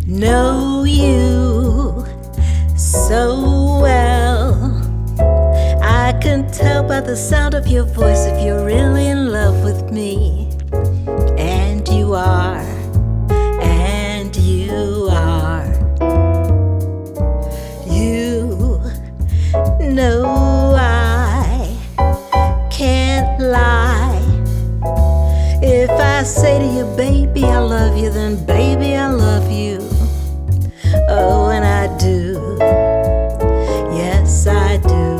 know you so well. I can tell by the sound of your voice if you're really in love with me. And you are, and you are. You know I can't lie. If I say to you, baby, I love you, then baby, I love you. Oh, and I do. Yes, I do.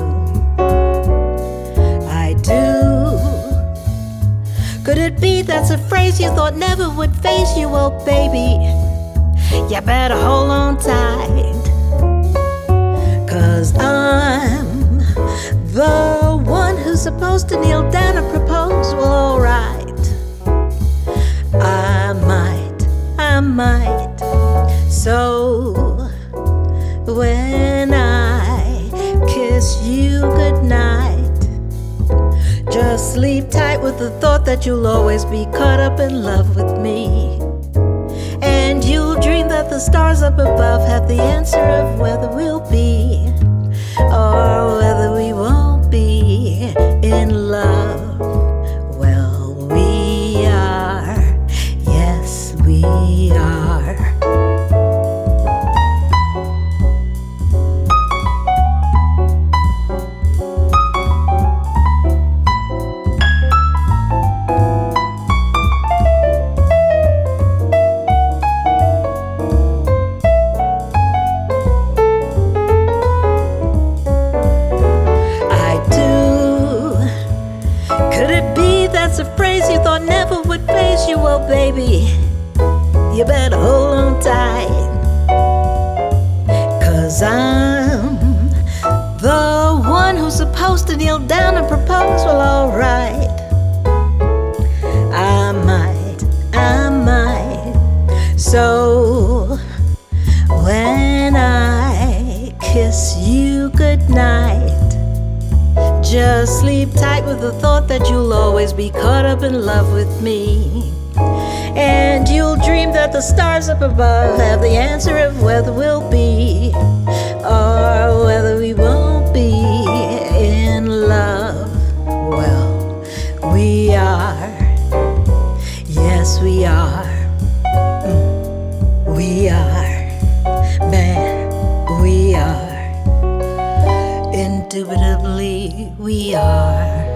I do. Could it be that's a phrase you thought never would face you? Oh, baby, you better hold on tight. 'Cause I'm the one who's supposed to kneel down and propose. Well, alright. I might. So when I kiss you goodnight, just sleep tight with the thought that you'll always be caught up in love with me. And you'll dream that the stars up above have the answer of whether we'll be or whether we won't be in love. Well, we are. Yes, we are. That's a phrase you thought never would face you. Oh, baby, you better hold on tight. 'Cause I'm the one who's supposed to kneel down and propose. Well, alright. I might. So when I kiss you goodnight, just sleep tight with the thought that you'll always be caught up in love with me. And you'll dream that the stars up above have the answer of whether we'll be or whether we won't be in love. Well, we are. Yes, we are. We are. Man, we are. Indubitably, we are.